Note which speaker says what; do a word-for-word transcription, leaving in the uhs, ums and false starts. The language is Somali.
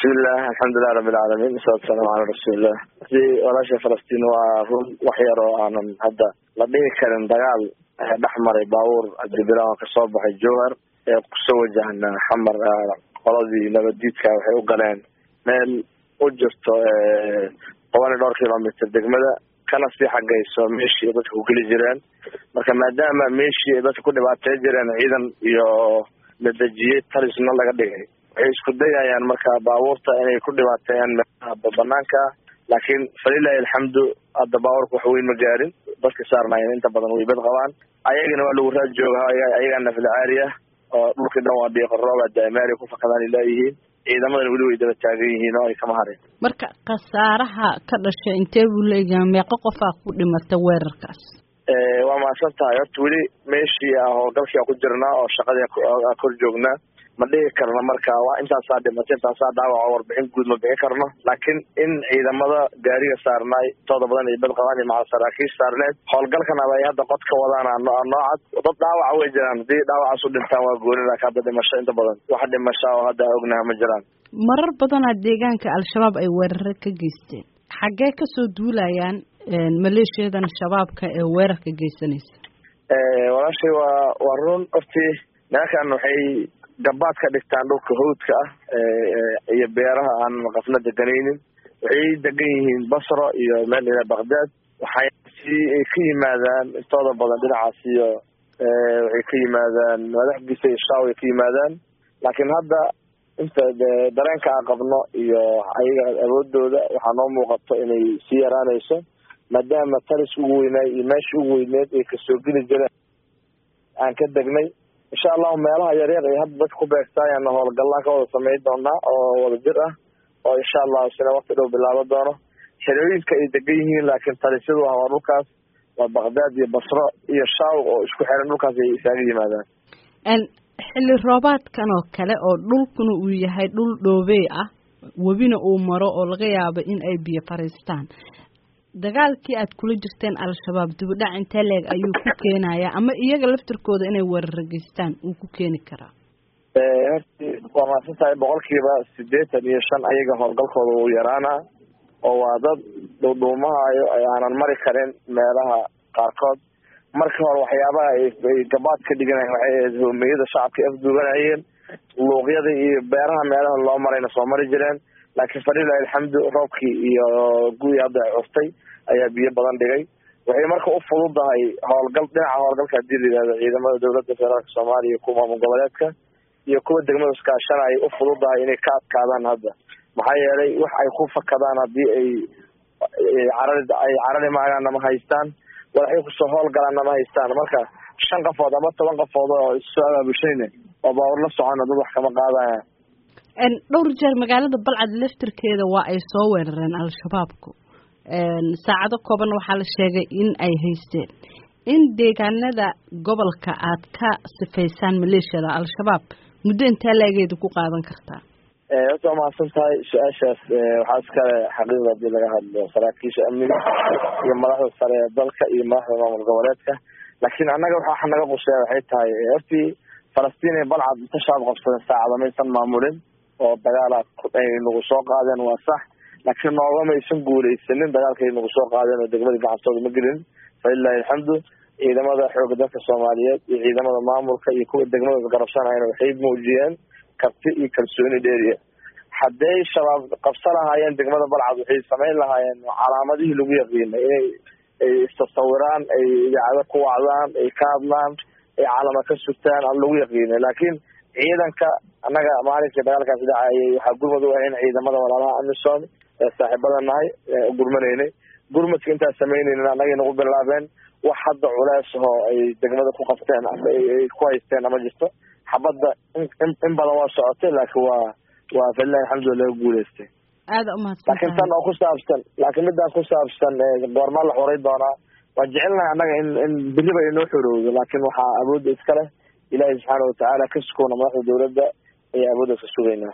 Speaker 1: بسم الله الحمد لله رب العالمين والصلاة والسلام على رسول الله في ورشة فلسطين وهم وحيروا عن هذا لديه كان دجال بحمر باور الجبلان كصوب الجوهر قصوا جهنا حمر قرضي نبديت كوحي وقلان مال وجرت قوانين دور كيلومتر دقمة كان في حق يسوع ماشي بس هو كل جيران لكن ما دام ماشي بس كل بعد تجيران أيضا يو لدجيت ثالث من الله قديه waxay isku dayayaan marka baabuurta inay ku dhibaateeyaan banaanka laakiin falilahi alhamdu hadda baabuurku wax weyn ma gaarin dadka saarnayeen inta badan way bad qabaan ayagana waa lagu raad joogaa ayagana fil aariya oo dhulka dhan waa dhiiq rooba daamaari ku fakadaan ilaahi ciidamada wali way daba taagan yihiin oo ay kama hareen
Speaker 2: marka qasaaraha ka dhashay intee buu leeyahay meeqa qof ah ku dhimatay weerarkaas
Speaker 1: ee waa ma santahay horta wali meeshii ah oo dalka ku jirnaa oo shaqada kor joognaa ma dhihi karno marka waa intaas aad dhimatay intaas aad dhaawac warbixin guud ma bixin karno laakiin in ciidamada gaariga saarnay tooda badan ay bad qabaan iyo macal saraakiish saarneed howlgalkan ay hadda qod ka wadaan noocad dad dhaawac way jiraan hadii dhaawacaas u dhintaan waa gooni laakiin hadda dhimasho inta badan wax dhimasho oo hadda ognahay ma jiraan
Speaker 2: marar badan deegaanka al-shabaab ay weerar ka geysteen xagee ka soo duulayaan maleeshiyadan shabaabka ee weerarka geysanaysa
Speaker 1: ee walaashay waa waa run hortii naakan waxay gabaad ka dhigtaan dhulka hawdka ah ee iyo beeraha aan qafna deganaynin waxay degan yihiin Basra iyo meel ila Baghdad waxay si ka yimaadaan intooda badan dhinacaas iyo ee waxay ka yimaadaan madaxdiisa shaaw ka yimaadaan laakiin hadda inta dareenka aan qabno iyo ayaga awoodooda waxa noo muuqato inay si yaraanayso maadaama taris ugu weynay iyo meesha ugu weyneed ee ka soo geli jireen aan ka degnay إن شاء الله ميلها يرير يهب بدكو بيكتايا هو القلا كودا سميد دونا أو ولا جرة وإن شاء الله سنة وقت لو بالله بدونه حلوين كيدقيه لكن ترسلوا هو روكاس وبغداد يبصرة يشاو وإشكو حيران روكاس يساقي ماذا
Speaker 2: أن حل الرابط كانوا كلا أو دول كانوا وياهي دول دوبيئة وبين أمراء الغياب إن أي بي فارستان dagaalkii aad kula jirteen al-shabaab dibadhac inta leeg ayuu ku keenayaa ama iyaga laftirkooda inay weerargeystaan uu ku keeni karaa
Speaker 1: ee horti waa maasantahay boqolkiiba siddeetan iyo shan ayaga howlgalkooda uu yaraana oo waa dad dhuudhuumaha ay aanan mari karin meelaha qaarkood marka hore waxyaabaha ay gabaad ka dhiganayeen waxay ahayd hoomiyada shacabka afduuganayeen luuqyada iyo beeraha meelaha loo marayna soo mari jireen laakiin fariilahi alxamdu roobkii iyo guuyi hadda ay cuftay ayaa biyo badan dhigay waxay marka u fududahay howlgal dhinaca howlgalka hadii la yidhahdo ciidamada dowladda federaalka soomaaliya iyo kuwa maamul goboleedka iyo kuwa degmada iskaashanaya ay u fududahay inay ka adkaadaan hadda maxaa yeelay wax ay ku fakadaan haddii ay carari ay carari maagaan nama haystaan waxay kusoo howlgalaan nama haystaan marka shan qafood ama toban qafood oo isoo abaabushanayna oo baawar la socona dad wax kama qaadaya
Speaker 2: en dhowr jeer magaalada balcad laftirkeeda waa ay soo weerareen al-shabaabku en saacado kooban waxaa la sheegay in ay haysteen in deegaanada gobolka aad ka sifaysaan maleeshiyada al-shabaab muddo intee leegeedu ku qaadan kartaa
Speaker 1: ee waxaa mahadsan tahay su-aashaas waxaa iskale xaqiiqda hadii laga hadlo saraakiisha amniga iyo madaxda sare ee dalka iyo madaxda maamul goboleedka laakiin annaga waxaa naga quseeya waxay tahay hortii falastiin ee balcad inta shaab qabsadeen saacada maysan maamulin oo dagaalaad ay nagu soo qaadeen waa sax laakiin noogama aysan guulaysanin dagaalkay nagu soo qaadeen oo degmada gacantooda ma gelin falilahi alxamdu ciidamada xoogga dalka soomaaliyeed iyo ciidamada maamulka iyo kuwa degmada garabsanayna waxay muujiyeen karti iyo kalsooni dheeriya hadday shabaab qabsan lahaayeen degmada balcad waxay samayn lahaayeen calaamadihii lagu yaqiinay inay ay istasawiraan ay idaacado ku wacdaan ay ka hadlaan ay calama ka sugtaan aan lagu yaqiinay laakiin ciidanka annaga maalinkai dagaalkaas dhacayay waxaa gurmad u ahayn ciidamada walaalaha amisom ee saaxiibada nahay gurmanaynay gurmadka intaas samaynaynin annagay nagu bilaabeen wax hadda culeys oo ay degmada ku qabteen ay ku haysteen ama jirto xabadda in badan waa socotay laakiin waa waa falilahi alxamdulilah laga guulaystay
Speaker 2: aada umahadsan
Speaker 1: laakiin tan oo ku saabsan laakiin midaan ku saabsan goormaa la xoray doonaa waan jecelnahay annaga in in beriba inoo xorowdo laakiin waxaa awoodda iska leh ilaahay subxaana watacaala ka sukoona madaxda dowladda ayaa awooddaas ka sugaynaa